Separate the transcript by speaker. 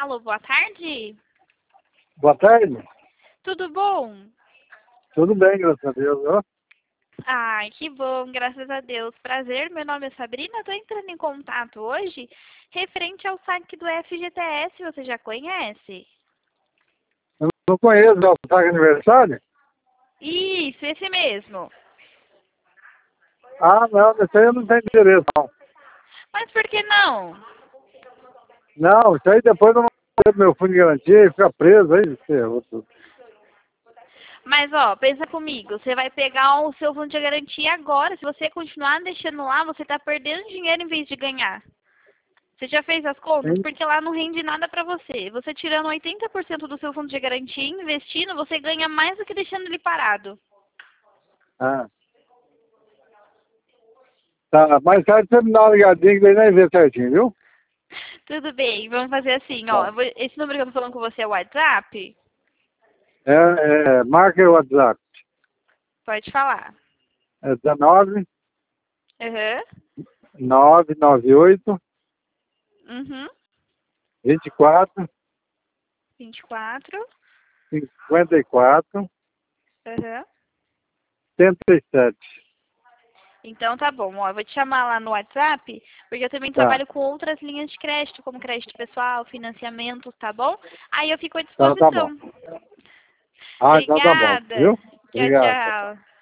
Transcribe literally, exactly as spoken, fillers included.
Speaker 1: Alô, boa tarde.
Speaker 2: Boa tarde.
Speaker 1: Tudo bom?
Speaker 2: Tudo bem, graças a Deus. Ó.
Speaker 1: Ai, que bom, graças a Deus. Prazer, meu nome é Sabrina. Estou entrando em contato hoje referente ao saque do F G T S. Você já conhece?
Speaker 2: Eu não conheço o saque aniversário?
Speaker 1: Isso, esse mesmo.
Speaker 2: Ah, não, isso aí eu não tenho interesse, não.
Speaker 1: Mas por que não?
Speaker 2: Não, isso aí depois eu não vou meu fundo de garantia e fica preso aí. Isso é outro.
Speaker 1: Mas, ó, pensa comigo, você vai pegar o seu fundo de garantia agora. Se você continuar deixando lá, você está perdendo dinheiro em vez de ganhar. Você já fez as contas?
Speaker 2: Hein?
Speaker 1: Porque lá não rende nada para você. Você tirando oitenta por cento do seu fundo de garantia e investindo, você ganha mais do que deixando ele parado.
Speaker 2: Ah. Tá, mais tarde você me dá uma ligadinha que daí nós vê certinho, viu?
Speaker 1: Tudo bem, vamos fazer assim, ó.
Speaker 2: Tá.
Speaker 1: eu vou- Esse número que eu tô falando com você é o WhatsApp?
Speaker 2: É, é, marca aí o WhatsApp.
Speaker 1: Pode falar.
Speaker 2: É dezenove,
Speaker 1: Aham.
Speaker 2: novecentos e noventa e oito,
Speaker 1: Uhum.
Speaker 2: vinte e quatro,
Speaker 1: vinte e quatro.
Speaker 2: cinquenta e quatro,
Speaker 1: Aham.
Speaker 2: setenta e sete.
Speaker 1: Então tá bom, ó. Eu vou te chamar lá no WhatsApp, porque eu também
Speaker 2: Tá,
Speaker 1: trabalho com outras linhas de crédito, como crédito pessoal, financiamentos, tá bom? Aí eu fico à
Speaker 2: tá, tá bom.
Speaker 1: disposição.
Speaker 2: Ah, então tá bom,
Speaker 1: Obrigada.
Speaker 2: viu?
Speaker 1: Tchau,
Speaker 2: Obrigado.
Speaker 1: tchau.